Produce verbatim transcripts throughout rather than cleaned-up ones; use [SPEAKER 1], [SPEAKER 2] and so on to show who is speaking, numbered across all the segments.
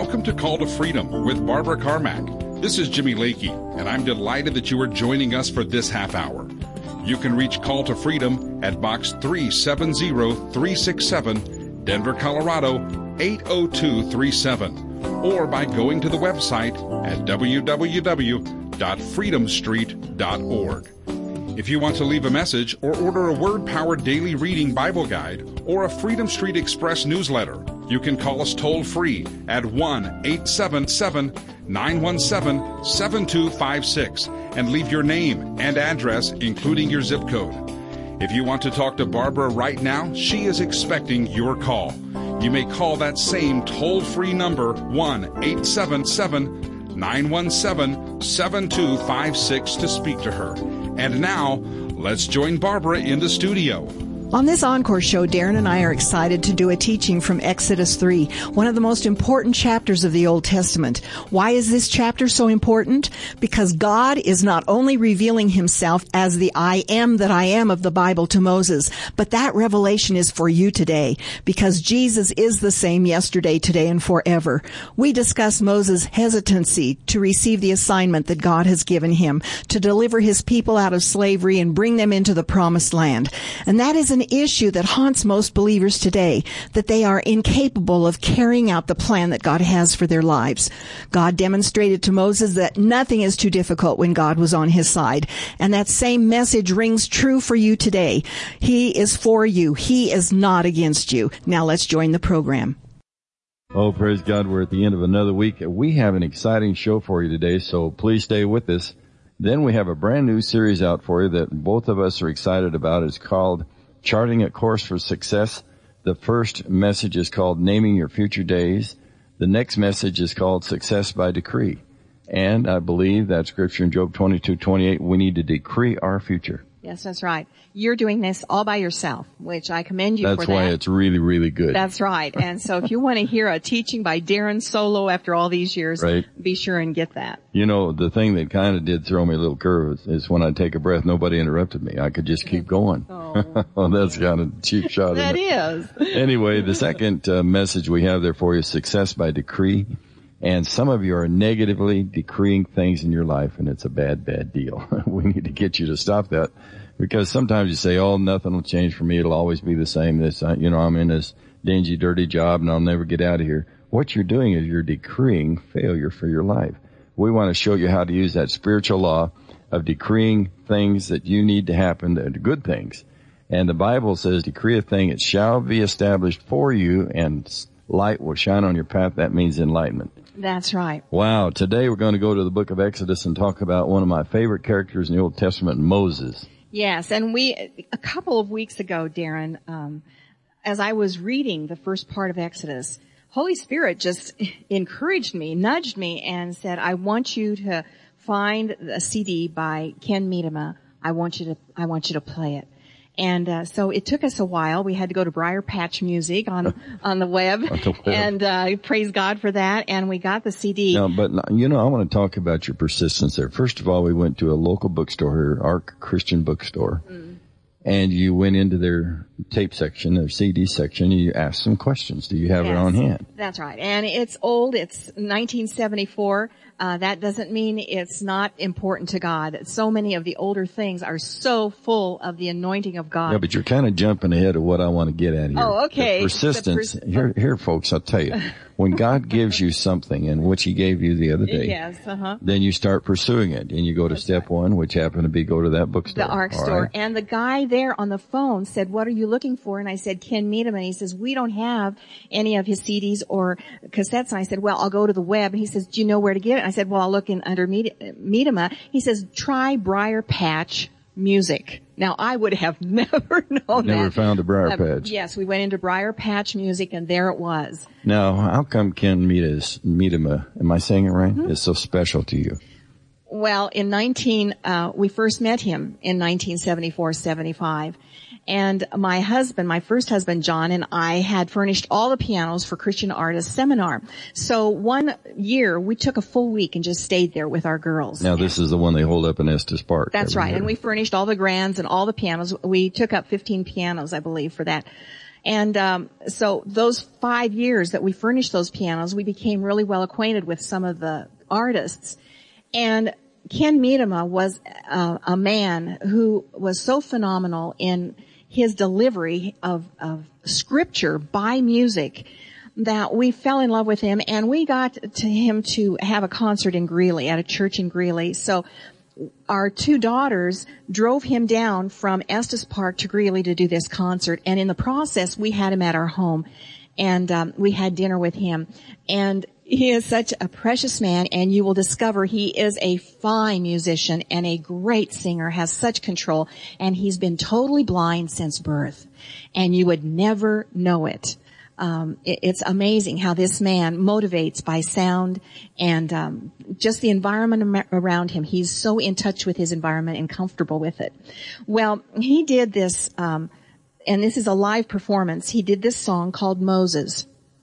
[SPEAKER 1] Welcome to Call to Freedom with Barbara Carmack. This is Jimmy Lakey, and I'm delighted that you are joining us for this half hour. You can reach Call to Freedom at Box three seven zero three six seven, Denver, Colorado eight oh two three seven, or by going to the website at w w w dot freedom street dot org. If you want to leave a message or order a word-powered daily reading Bible guide or a Freedom Street Express newsletter, you can call us toll-free at one eight seven seven, nine one seven, seven two five six and leave your name and address, including your zip code. If you want to talk to Barbara right now, she is expecting your call. You may call that same toll-free number, one eight seven seven, nine one seven, seven two five six, to speak to her. And now, let's join Barbara in the studio.
[SPEAKER 2] On this Encore show, Darren and I are excited to do a teaching from Exodus three, one of the most important chapters of the Old Testament. Why is this chapter so important? Because God is not only revealing himself as the I am that I am of the Bible to Moses, but that revelation is for you today, because Jesus is the same yesterday, today, and forever. We discuss Moses' hesitancy to receive the assignment that God has given him to deliver his people out of slavery and bring them into the promised land. And that is an issue that haunts most believers today, that they are incapable of carrying out the plan that God has for their lives. God demonstrated to Moses that nothing is too difficult when God was on his side, and that same message rings true for you today. He is for you. He is not against you. Now let's join the program.
[SPEAKER 3] Oh, praise God. We're at the end of another week. We have an exciting show for you today, so please stay with us. Then we have a brand new series out for you that both of us are excited about. It's called Charting a Course for Success. The first message is called Naming Your Future Days. The next message is called Success by Decree. And I believe that scripture in Job twenty-two twenty-eight, we need to decree our future.
[SPEAKER 2] Yes, that's right. You're doing this all by yourself, which I commend you
[SPEAKER 3] that's
[SPEAKER 2] for that.
[SPEAKER 3] That's why it's really, really good.
[SPEAKER 2] That's right. And so if you want to hear a teaching by Darren solo after all these years, right, be sure and get that.
[SPEAKER 3] You know, the thing that kind of did throw me a little curve is, is when I take a breath, nobody interrupted me. I could just keep going. Oh, well, that's kind of a cheap shot.
[SPEAKER 2] That is.
[SPEAKER 3] Anyway, the second uh, message we have there for you is Success by Decree. And some of you are negatively decreeing things in your life, and it's a bad, bad deal. We need to get you to stop that, because sometimes you say, oh, nothing will change for me. It'll always be the same. This, uh, you know, I'm in this dingy, dirty job, and I'll never get out of here. What you're doing is you're decreeing failure for your life. We want to show you how to use that spiritual law of decreeing things that you need to happen, that are good things. And the Bible says, decree a thing, it shall be established for you, and light will shine on your path. That means enlightenment.
[SPEAKER 2] That's right.
[SPEAKER 3] Wow. Today we're going to go to the book of Exodus and talk about one of my favorite characters in the Old Testament, Moses.
[SPEAKER 2] Yes, and we, a couple of weeks ago, Darren, um, as I was reading the first part of Exodus, Holy Spirit just encouraged me, nudged me, and said, I want you to find a C D by Ken Medema. I want you to, I want you to play it. And uh, so it took us a while. We had to go to Briar Patch Music on on the web, on the web. and uh, praise God for that. And we got the C D.
[SPEAKER 3] No, but you know, I want to talk about your persistence there. First of all, we went to a local bookstore here, Ark Christian Bookstore, mm. and you went into their tape section, their C D section, and you asked some questions. Do you have
[SPEAKER 2] yes,
[SPEAKER 3] it on hand?
[SPEAKER 2] That's right. And it's old. It's nineteen seventy-four. Uh, that doesn't mean it's not important to God. So many of the older things are so full of the anointing of God.
[SPEAKER 3] Yeah, but you're kind of jumping ahead of what I want to get at here.
[SPEAKER 2] Oh, okay.
[SPEAKER 3] The persistence. The pers- here, here, folks, I'll tell you. When God gives you something, and which he gave you the other day,
[SPEAKER 2] yes, uh-huh.
[SPEAKER 3] then you start pursuing it. And you go to
[SPEAKER 2] That's
[SPEAKER 3] step
[SPEAKER 2] right.
[SPEAKER 3] one, which happened to be go to that bookstore.
[SPEAKER 2] The Ark store. Right? And the guy there on the phone said, what are you looking for? And I said, Ken Medema. And he says, we don't have any of his C Ds or cassettes. And I said, well, I'll go to the web. And he says, do you know where to get it? And I said, well, I'll look in under Medema. He says, try Briar Patch Music. Now, I would have never known
[SPEAKER 3] never
[SPEAKER 2] that.
[SPEAKER 3] Never found a Briar
[SPEAKER 2] uh,
[SPEAKER 3] Patch.
[SPEAKER 2] Yes, we went into Briar Patch Music, and there it was.
[SPEAKER 3] Now, how come Ken Medema, am I saying it right,
[SPEAKER 2] mm-hmm.
[SPEAKER 3] is so special to you?
[SPEAKER 2] Well, in nineteen, uh, we first met him in nineteen seventy-four seventy-five. And my husband, my first husband, John, and I had furnished all the pianos for Christian Artists Seminar. So one year, we took a full week and just stayed there with our girls.
[SPEAKER 3] Now, this is the one they hold up in Estes Park.
[SPEAKER 2] That's right.
[SPEAKER 3] Year.
[SPEAKER 2] And we furnished all the grands and all the pianos. We took up fifteen pianos, I believe, for that. And um, so those five years that we furnished those pianos, we became really well acquainted with some of the artists. And Ken Miedema was uh, a man who was so phenomenal in his delivery of, of scripture by music that we fell in love with him, and we got to him to have a concert in Greeley, at a church in Greeley. So our two daughters drove him down from Estes Park to Greeley to do this concert, and in the process, we had him at our home, and um, we had dinner with him. And he is such a precious man, and you will discover he is a fine musician and a great singer, has such control, and he's been totally blind since birth, and you would never know it. Um, it, it's amazing how this man motivates by sound and um, just the environment around him. He's so in touch with his environment and comfortable with it. Well, he did this, um, and this is a live performance. He did this song called Moses.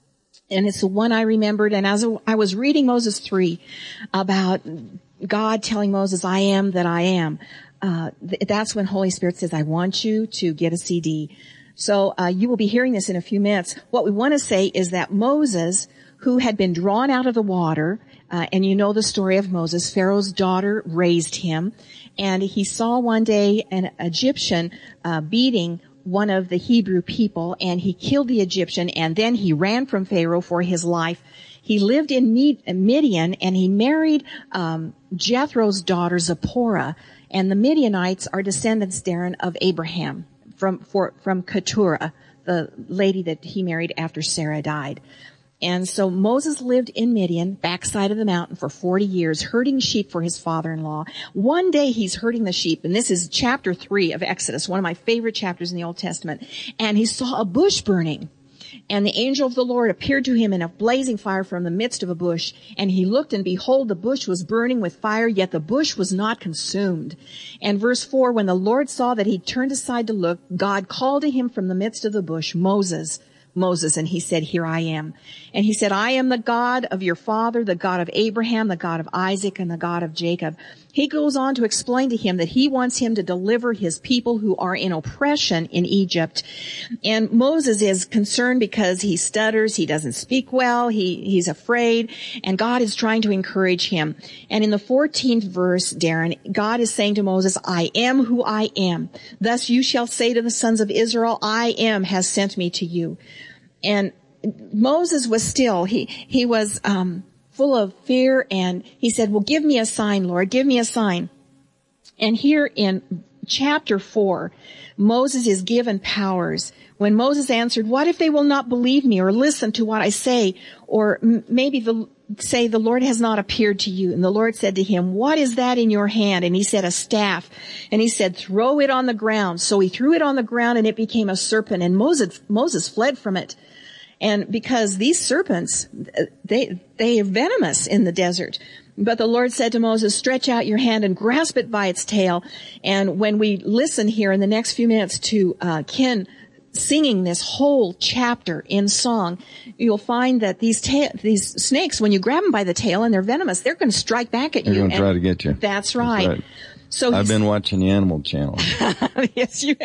[SPEAKER 2] And it's the one I remembered. And as I was reading Moses three about God telling Moses, I am that I am, uh, th- that's when Holy Spirit says, I want you to get a C D. So uh, you will be hearing this in a few minutes. What we want to say is that Moses, who had been drawn out of the water, uh, and you know the story of Moses, Pharaoh's daughter raised him, and he saw one day an Egyptian uh, beating one of the Hebrew people, and he killed the Egyptian, and then he ran from Pharaoh for his life. He lived in Midian, and he married um, Jethro's daughter Zipporah, and the Midianites are descendants, Darren, of Abraham from for, from Keturah, the lady that he married after Sarah died. And so Moses lived in Midian, backside of the mountain, for forty years, herding sheep for his father-in-law. One day he's herding the sheep, and this is chapter three of Exodus, one of my favorite chapters in the Old Testament. And he saw a bush burning. And the angel of the Lord appeared to him in a blazing fire from the midst of a bush. And he looked, and behold, the bush was burning with fire, yet the bush was not consumed. And verse four, when the Lord saw that he turned aside to look, God called to him from the midst of the bush, Moses, Moses, and he said, here I am. And he said, I am the God of your father, the God of Abraham, the God of Isaac, and the God of Jacob. He goes on to explain to him that he wants him to deliver his people who are in oppression in Egypt. And Moses is concerned because he stutters, he doesn't speak well, he, he's afraid, and God is trying to encourage him. And in the fourteenth verse, Darren, God is saying to Moses, I am who I am. Thus you shall say to the sons of Israel, I am has sent me to you. And Moses was still, he, he was, um, full of fear, and he said, well, give me a sign, Lord, give me a sign. And here in chapter four, Moses is given powers. When Moses answered, what if they will not believe me or listen to what I say? Or m- maybe the, say the Lord has not appeared to you. And the Lord said to him, what is that in your hand? And he said, a staff. And he said, throw it on the ground. So he threw it on the ground, and it became a serpent, and Moses, Moses fled from it. And because these serpents, they, they are venomous in the desert. But the Lord said to Moses, stretch out your hand and grasp it by its tail. And when we listen here in the next few minutes to, uh, Ken singing this whole chapter in song, you'll find that these ta- these snakes, when you grab them by the tail and they're venomous, they're going to strike back at
[SPEAKER 3] they're
[SPEAKER 2] you.
[SPEAKER 3] They're going to try to get you.
[SPEAKER 2] That's right. That's right. So
[SPEAKER 3] I've been watching the Animal Channel.
[SPEAKER 2] Yes, you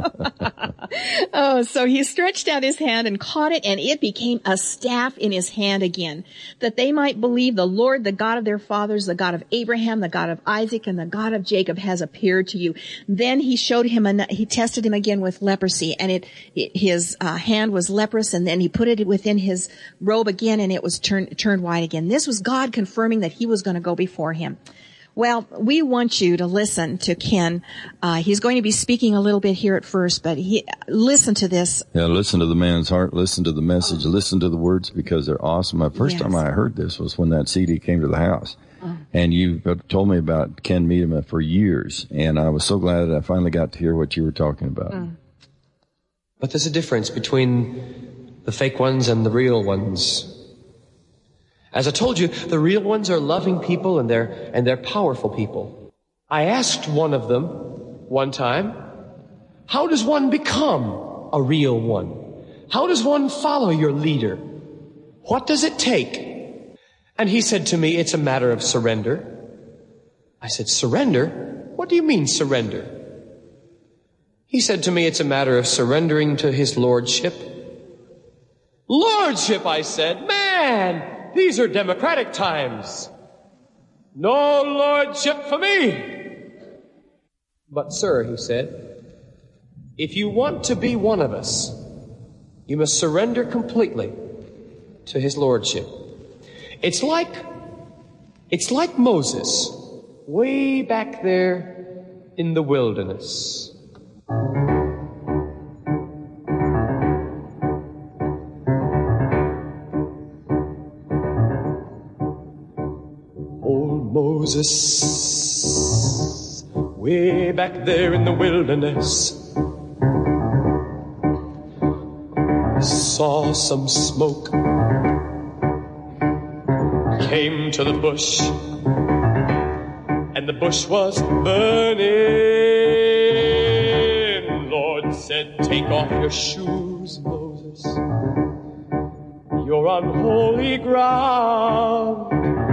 [SPEAKER 2] have. Oh, so he stretched out his hand and caught it, and it became a staff in his hand again, that they might believe the Lord, the God of their fathers, the God of Abraham, the God of Isaac, and the God of Jacob has appeared to you. Then he showed him, an, he tested him again with leprosy, and it, it his uh, hand was leprous, and then he put it within his robe again, and it was turned turned white again. This was God confirming that he was going to go before him. Well, we want you to listen to Ken. Uh, he's going to be speaking a little bit here at first, but he, listen to this.
[SPEAKER 3] Yeah, listen to the man's heart, listen to the message, listen to the words, because they're awesome. The first yes. time I heard this was when that C D came to the house. Oh. And you told me about Ken Miedema for years, and I was so glad that I finally got to hear what you were talking about. Mm.
[SPEAKER 4] But there's a difference between the fake ones and the real ones. As I told you, the real ones are loving people, and they're, and they're powerful people. I asked one of them one time, how does one become a real one? How does one follow your leader? What does it take? And he said to me, it's a matter of surrender. I said, surrender? What do you mean surrender? He said to me, it's a matter of surrendering to his lordship. Lordship, I said. Man, these are democratic times. No lordship for me. But sir, he said, if you want to be one of us, you must surrender completely to his lordship. It's like, it's like Moses, way back there in the wilderness. Old Moses, way back there in the wilderness, saw some smoke, came to the bush, and the bush was burning. Lord said, take off your shoes, Moses. You're on holy ground.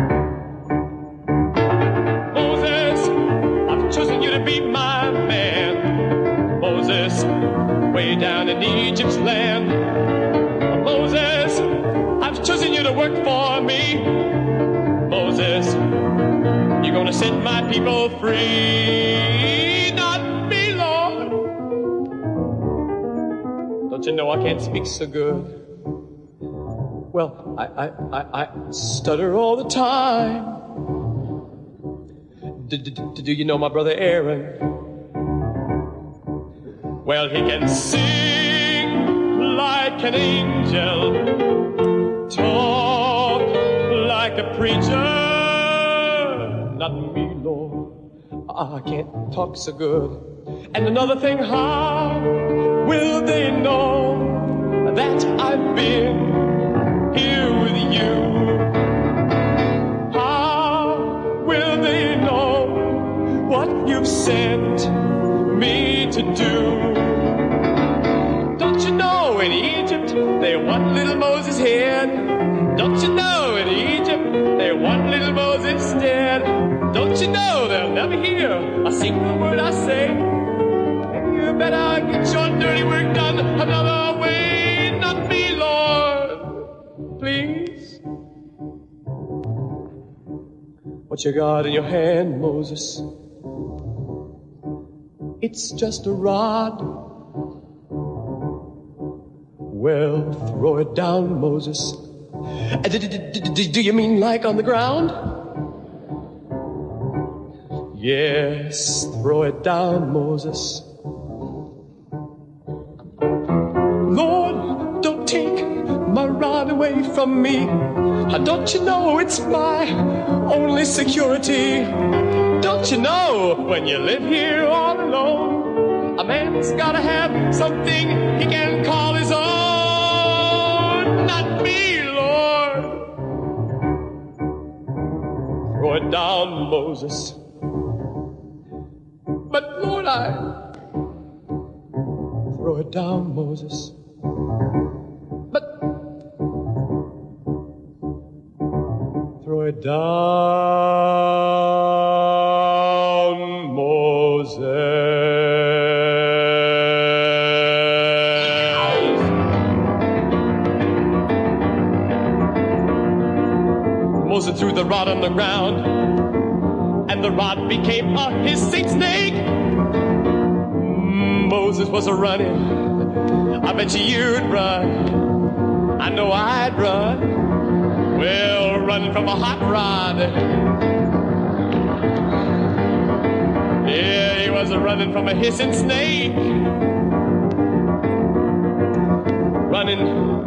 [SPEAKER 4] Moses, I've chosen you to be my man. Moses, way down in Egypt's land. Moses, I've chosen you to work for me. Moses, you're gonna set my people free. Not me, Lord. Don't you know I can't speak so good? Well, I, I, I, I stutter all the time. Do, do, do you know my brother Aaron? Well, he can sing like an angel, talk like a preacher. Not me, Lord. I can't talk so good. And another thing, how will they know that I've been here with you? How will they know what you've sent me to do? Don't you know in Egypt they want little Moses' head? Don't you know in Egypt they want little Moses dead? Don't you know they'll never hear a single word I say? And you better get your dirty work done another way. Not me, Lord. Please. What you got in your hand, Moses? It's just a rod. Well, throw it down, Moses. Do you mean like on the ground? Yes, throw it down, Moses. Lord, don't take my rod away from me. Don't you know it's my only security? Don't you know when you live here all alone, a man's gotta have something he can call his own? Not me, Lord. Throw it down, Moses. But Lord, I throw it down, Moses. But throw it down, Moses. Moses threw the rod on the ground, and the rod became a hissing snake. Moses was a running. I bet you you'd run. I know I'd run. Well, running from a hot rod. Yeah, he was a running from a hissing snake. Running,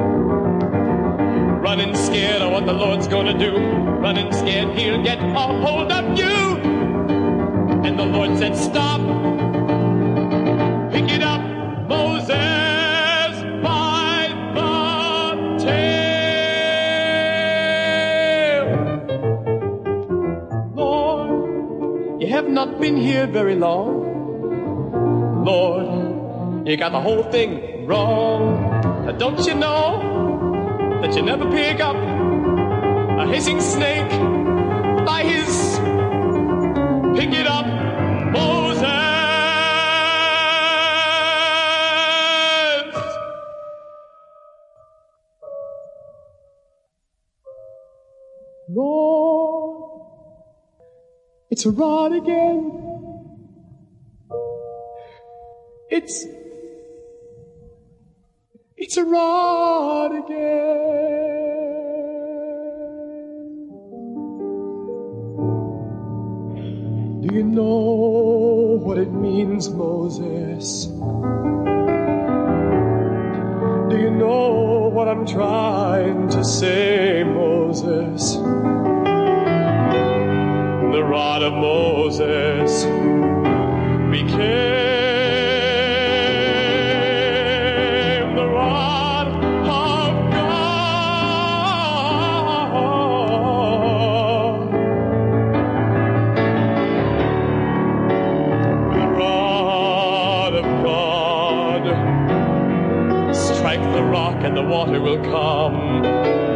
[SPEAKER 4] running scared of what the Lord's gonna do. Running scared he'll get a hold of you. And the Lord said, stop. Pick it up, Moses, by the tail. Lord, you have not been here very long. Lord, you got the whole thing wrong. Don't you know that you never pick up a hissing snake by his pick it up, Moses.
[SPEAKER 5] It's a rod again. It's, it's a rod again. Do you know what it means, Moses? Do you know what I'm trying to say, Moses? The rod of Moses became the rod of God. The rod of God. Strike the rock and the water will come.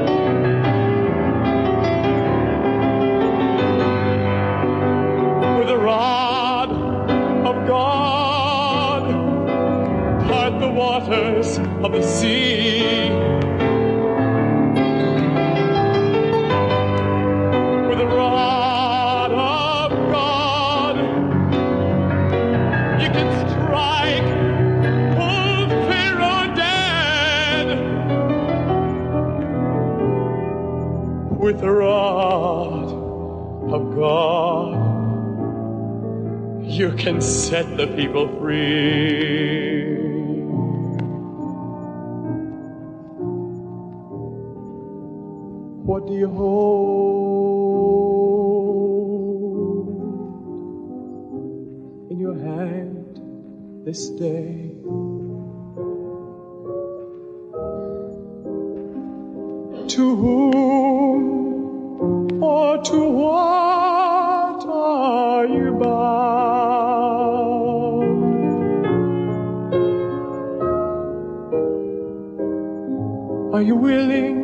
[SPEAKER 5] With the rod of God, part the waters of the sea. With the rod of God, you can strike old Pharaoh dead. With the rod of God, you can set the people free. What do you hold in your hand this day? To whom or to what are you bound? Are you willing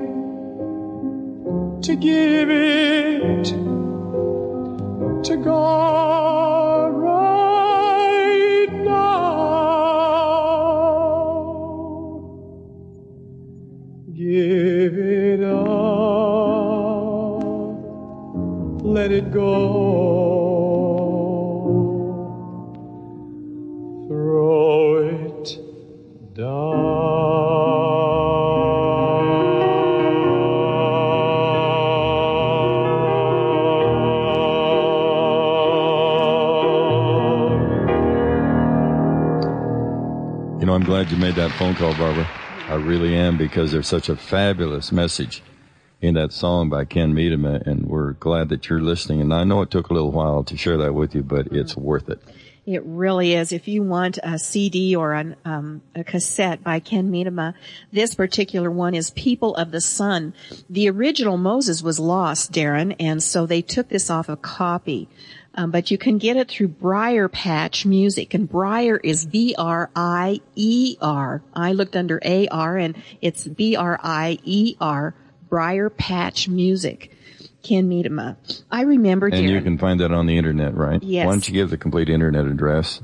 [SPEAKER 5] to give it to God right now? Give it up, let it go, throw it down.
[SPEAKER 3] You know, I'm glad you made that phone call, Barbara. I really am, because there's such a fabulous message in that song by Ken Medema, and we're glad that you're listening. And I know it took a little while to share that with you, but it's worth it.
[SPEAKER 2] It really is. If you want a C D or an, um, a cassette by Ken Medema, this particular one is People of the Sun. The original Moses was lost, Darren, and so they took this off a copy. Um, but you can get it through Briar Patch Music, and Briar is B R I E R. I looked under A R, and it's B R I E R, Briar Patch Music. Ken Medema. I remember,
[SPEAKER 3] And
[SPEAKER 2] Darren,
[SPEAKER 3] you can find that on the internet, right?
[SPEAKER 2] Yes.
[SPEAKER 3] Why don't you give the complete internet address?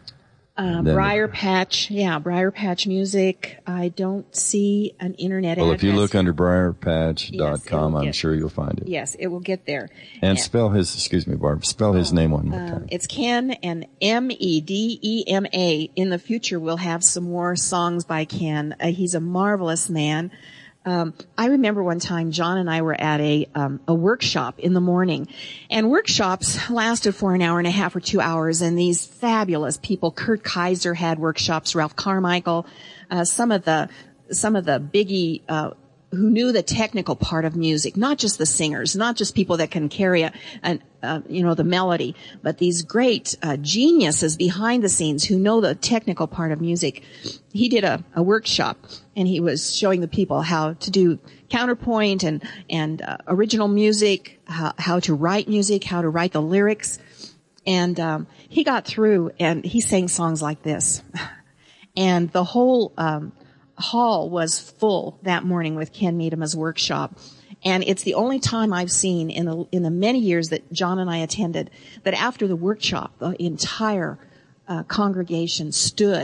[SPEAKER 2] Uh,
[SPEAKER 3] Then-
[SPEAKER 2] Briar Patch, yeah, Briar Patch Music. I don't see an internet
[SPEAKER 3] Well,
[SPEAKER 2] address.
[SPEAKER 3] if you look under briar patch dot com,
[SPEAKER 2] Yes, it will
[SPEAKER 3] I'm
[SPEAKER 2] get-
[SPEAKER 3] sure you'll find it.
[SPEAKER 2] Yes, it will get there.
[SPEAKER 3] And spell his, excuse me, Barb, spell his name one more
[SPEAKER 2] Um,
[SPEAKER 3] time.
[SPEAKER 2] it's Ken, and M E D E M A. In the future, we'll have some more songs by Ken. Uh, he's a marvelous man. Um, I remember one time John and I were at a um, a workshop in the morning, and workshops lasted for an hour and a half or two hours. And these fabulous people, Kurt Kaiser had workshops, Ralph Carmichael, uh, some of the some of the biggie uh, who knew the technical part of music, not just the singers, not just people that can carry a, an, uh, you know, the melody, but these great uh, geniuses behind the scenes who know the technical part of music. He did a, a workshop, and he was showing the people how to do counterpoint and and uh, original music, how, how to write music, how to write the lyrics. And um, he got through, and he sang songs like this, and the whole um, hall was full that morning with Ken Medema's workshop. And it's the only time I've seen in the in the many years that John and I attended that after the workshop, the entire uh, congregation stood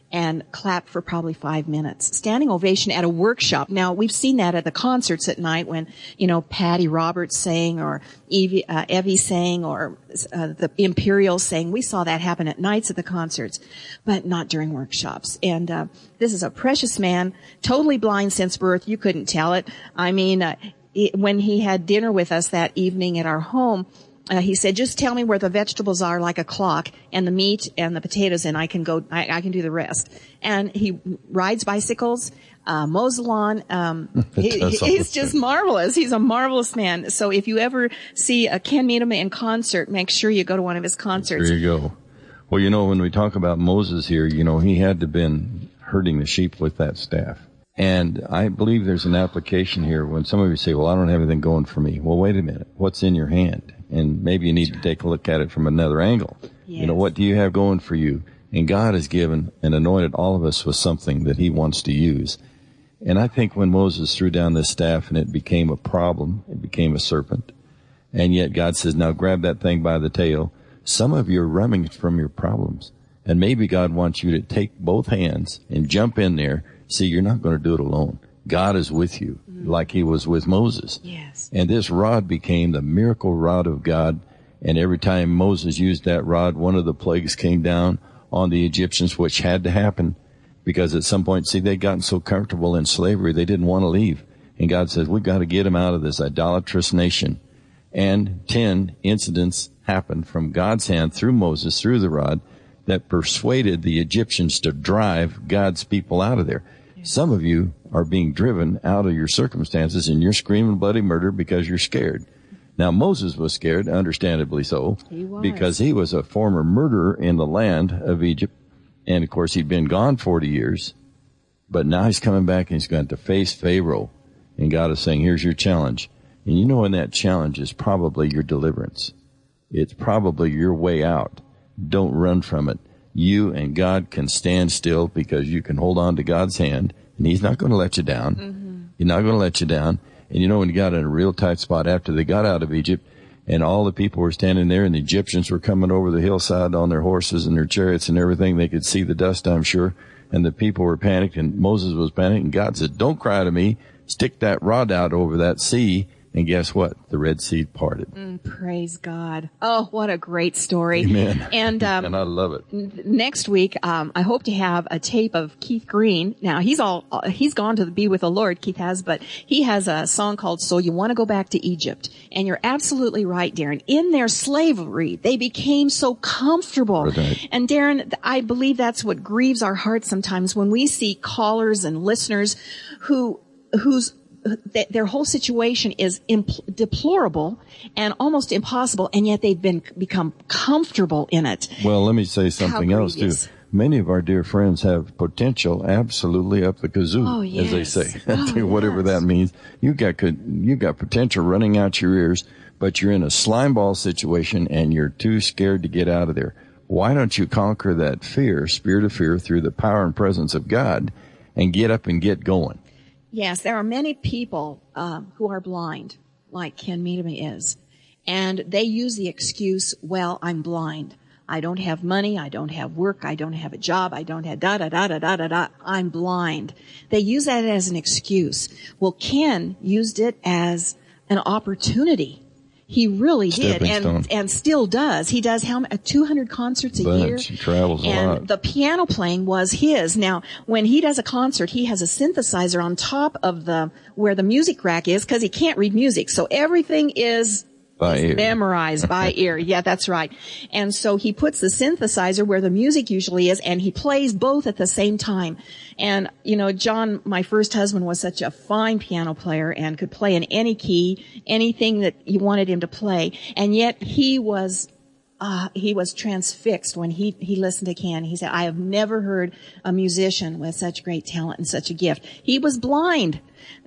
[SPEAKER 2] and clap for probably five minutes. Standing ovation at a workshop. Now, we've seen that at the concerts at night when, you know, Patty Roberts sang or Evie, uh, Evie sang or uh, the Imperials sang. We saw that happen at nights at the concerts, but not during workshops. And uh, this is a precious man, totally blind since birth. You couldn't tell it. I mean, uh, it, when he had dinner with us that evening at our home, Uh, he said, just tell me where the vegetables are like a clock and the meat and the potatoes and I can go, I, I can do the rest. And he rides bicycles, uh, mows the lawn. Um, he, he's just marvelous. He's a marvelous man. So if you ever see a Ken Meadham in concert, make sure you go to one of his concerts.
[SPEAKER 3] There you go. Well, you know, when we talk about Moses here, you know, he had to have been herding the sheep with that staff. And I believe there's an application here when some of you say, well, I don't have anything going for me. Well, wait a minute. What's in your hand? And maybe you need to take a look at it from another angle. Yes. You know, what do you have going for you? And God has given and anointed all of us with something that he wants to use. And I think when Moses threw down this staff and it became a problem, it became a serpent. And yet God says, now grab that thing by the tail. Some of you are running from your problems. And maybe God wants you to take both hands and jump in there. See, you're not going to do it alone. God is with you, mm-hmm. like he was with Moses.
[SPEAKER 2] Yes.
[SPEAKER 3] And this rod became the miracle rod of God. And every time Moses used that rod, one of the plagues came down on the Egyptians, which had to happen because at some point, see, they'd gotten so comfortable in slavery, they didn't want to leave. And God says, we've got to get them out of this idolatrous nation. And ten incidents happened from God's hand through Moses, through the rod, that persuaded the Egyptians to drive God's people out of there. Some of you are being driven out of your circumstances and you're screaming bloody murder because you're scared. Now, Moses was scared, understandably so,
[SPEAKER 2] he was.
[SPEAKER 3] because he was a former murderer in the land of Egypt. And, of course, he'd been gone forty years. But now he's coming back and he's going to face Pharaoh. And God is saying, here's your challenge. And you know, in that challenge is probably your deliverance. It's probably your way out. Don't run from it. You and God can stand still because you can hold on to God's hand, and he's not going to let you down. Mm-hmm. He's not going to let you down. And you know, when you got in a real tight spot after they got out of Egypt, and all the people were standing there, and the Egyptians were coming over the hillside on their horses and their chariots and everything. They could see the dust, I'm sure. And the people were panicked, and Moses was panicked, and God said, don't cry to me. Stick that rod out over that sea. And guess what? The Red Sea parted.
[SPEAKER 2] Mm, praise God. Oh, what a great story.
[SPEAKER 3] Amen.
[SPEAKER 2] And, um,
[SPEAKER 3] and I love it.
[SPEAKER 2] N- next week, um, I hope to have a tape of Keith Green. Now, he's all, uh, he's gone to be with the Lord, Keith has, but he has a song called So You Want to Go Back to Egypt. And you're absolutely right, Darren. In their slavery, they became so comfortable.
[SPEAKER 3] Right.
[SPEAKER 2] And Darren, I believe that's what grieves our hearts sometimes when we see callers and listeners who, whose their whole situation is impl- deplorable and almost impossible, and yet they've been become comfortable in it.
[SPEAKER 3] Well, let me say something else too. Many of our dear friends have potential absolutely up the kazoo,
[SPEAKER 2] oh, yes.
[SPEAKER 3] as they say.
[SPEAKER 2] Oh,
[SPEAKER 3] Whatever
[SPEAKER 2] yes.
[SPEAKER 3] that means. You got you got potential running out your ears, but you're in a slime ball situation and you're too scared to get out of there. Why don't you conquer that fear, spirit of fear, through the power and presence of God, and get up and get going?
[SPEAKER 2] Yes, there are many people um, who are blind, like Ken Meadham is, and they use the excuse, well, I'm blind. I don't have money, I don't have work, I don't have a job, I don't have da-da-da-da-da-da-da, I'm blind. They use that as an excuse. Well, Ken used it as an opportunity. He really did,
[SPEAKER 3] Stepping
[SPEAKER 2] and
[SPEAKER 3] stone.
[SPEAKER 2] and still does. He does how many, two hundred concerts a
[SPEAKER 3] Bunch.
[SPEAKER 2] year.
[SPEAKER 3] He travels a
[SPEAKER 2] and
[SPEAKER 3] lot.
[SPEAKER 2] the piano playing was his. Now, when he does a concert, he has a synthesizer on top of the where the music rack is because he can't read music, so everything is
[SPEAKER 3] By ear.
[SPEAKER 2] memorized by ear. Yeah, that's right. And so he puts the synthesizer where the music usually is, and he plays both at the same time. And, you know, John, my first husband, was such a fine piano player and could play in any key, anything that you wanted him to play. And yet he was, uh, he was transfixed when he, he listened to Ken. He said, I have never heard a musician with such great talent and such a gift. He was blind.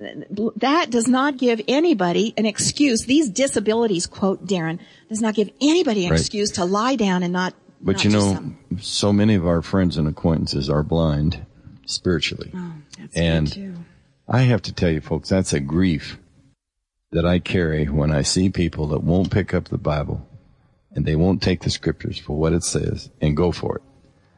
[SPEAKER 2] That does not give anybody an excuse. These disabilities, quote Darren, does not give anybody an
[SPEAKER 3] Right.
[SPEAKER 2] excuse to lie down and not.
[SPEAKER 3] But
[SPEAKER 2] not
[SPEAKER 3] you
[SPEAKER 2] do
[SPEAKER 3] know,
[SPEAKER 2] something.
[SPEAKER 3] so many of our friends and acquaintances are blind spiritually.
[SPEAKER 2] Oh, that's
[SPEAKER 3] and
[SPEAKER 2] good too.
[SPEAKER 3] I have to tell you, folks, that's a grief that I carry when I see people that won't pick up the Bible and they won't take the scriptures for what it says and go for it.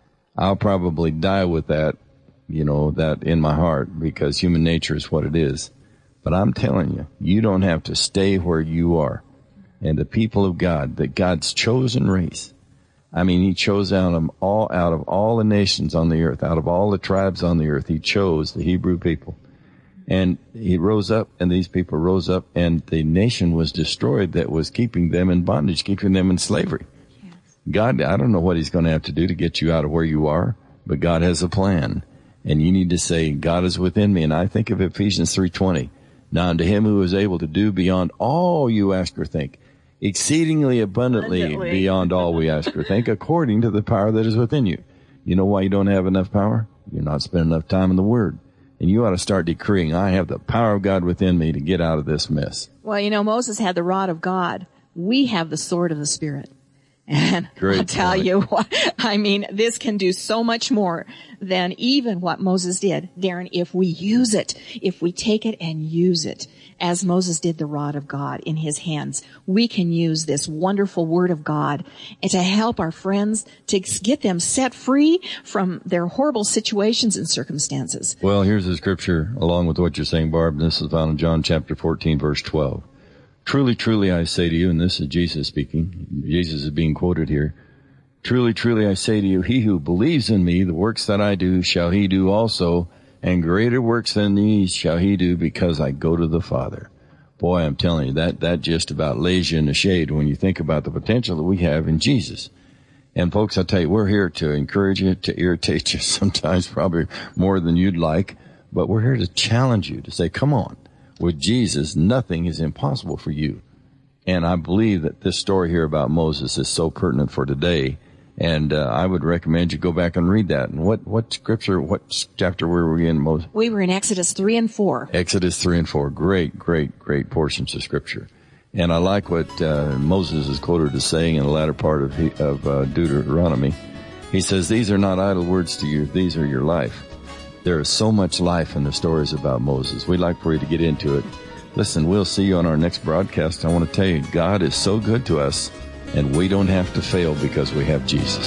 [SPEAKER 3] I'll probably die with that, you know, that in my heart, because human nature is what it is. But I'm telling you, you don't have to stay where you are. And the people of God, that God's chosen race, I mean, he chose out of all, out of all the nations on the earth, out of all the tribes on the earth, he chose the Hebrew people. And he rose up, and these people rose up, and the nation was destroyed that was keeping them in bondage, keeping them in slavery. Yes. God, I don't know what he's going to have to do to get you out of where you are, but God has a plan. And you need to say, God is within me. And I think of Ephesians three twenty. Now unto him who is able to do beyond all you ask or think, exceedingly abundantly, abundantly beyond all we ask or think, according to the power that is within you. You know why you don't have enough power? You're not spending enough time in the Word. And you ought to start decreeing, I have the power of God within me to get out of this mess.
[SPEAKER 2] Well, you know, Moses had the rod of God. We have the sword of the Spirit. And
[SPEAKER 3] Great
[SPEAKER 2] I'll tell
[SPEAKER 3] point.
[SPEAKER 2] you what, I mean, this can do so much more than even what Moses did. Darren, if we use it, if we take it and use it, as Moses did the rod of God in his hands, we can use this wonderful word of God and to help our friends, to get them set free from their horrible situations and circumstances.
[SPEAKER 3] Well, here's the scripture along with what you're saying, Barb. This is found in John chapter fourteen, verse twelve. Truly, truly, I say to you, and this is Jesus speaking. Jesus is being quoted here. Truly, truly, I say to you, he who believes in me, the works that I do, shall he do also, and greater works than these shall he do, because I go to the Father. Boy, I'm telling you, that, that just about lays you in the shade when you think about the potential that we have in Jesus. And folks, I tell you, we're here to encourage you, to irritate you sometimes, probably more than you'd like, but we're here to challenge you, to say, come on. With Jesus, nothing is impossible for you. And I believe that this story here about Moses is so pertinent for today. And uh, I would recommend you go back and read that. And what, what scripture, what chapter were we in, Moses?
[SPEAKER 2] We were in Exodus three and four.
[SPEAKER 3] Exodus three and four. Great, great, great portions of scripture. And I like what uh, Moses is quoted as saying in the latter part of, he, of uh, Deuteronomy. He says, these are not idle words to you. These are your life. There is so much life in the stories about Moses. We'd like for you to get into it. Listen, we'll see you on our next broadcast. I want to tell you, God is so good to us, and we don't have to fail because we have Jesus.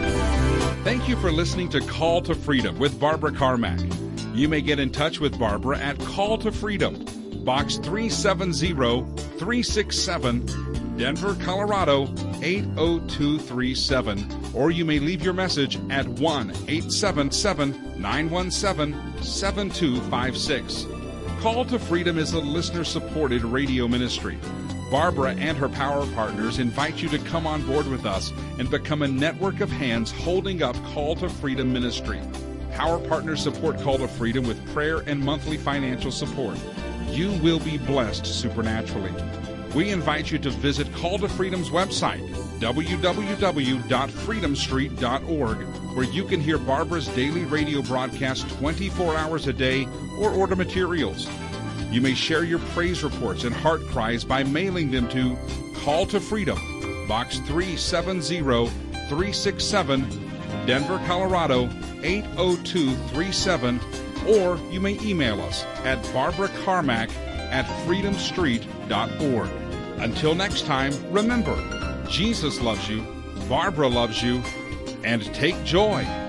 [SPEAKER 1] Thank you for listening to Call to Freedom with Barbara Carmack. You may get in touch with Barbara at Call to Freedom, Box three seven zero, three six seven, Denver, Colorado eight oh two three seven, or you may leave your message at one eight seven seven, nine one seven, seven two five six. Call to Freedom is a listener-supported radio ministry. Barbara and her power partners invite you to come on board with us and become a network of hands holding up Call to Freedom ministry. Power partners support Call to Freedom with prayer and monthly financial support. You will be blessed supernaturally. We invite you to visit Call to Freedom's website, w w w dot freedom street dot org, where you can hear Barbara's daily radio broadcast twenty-four hours a day or order materials. You may share your praise reports and heart cries by mailing them to Call to Freedom, Box three seven zero, three six seven, Denver, Colorado eight oh two three seven, or you may email us at barbara carmack at freedom street dot org. Until next time, remember, Jesus loves you, Barbara loves you, and take joy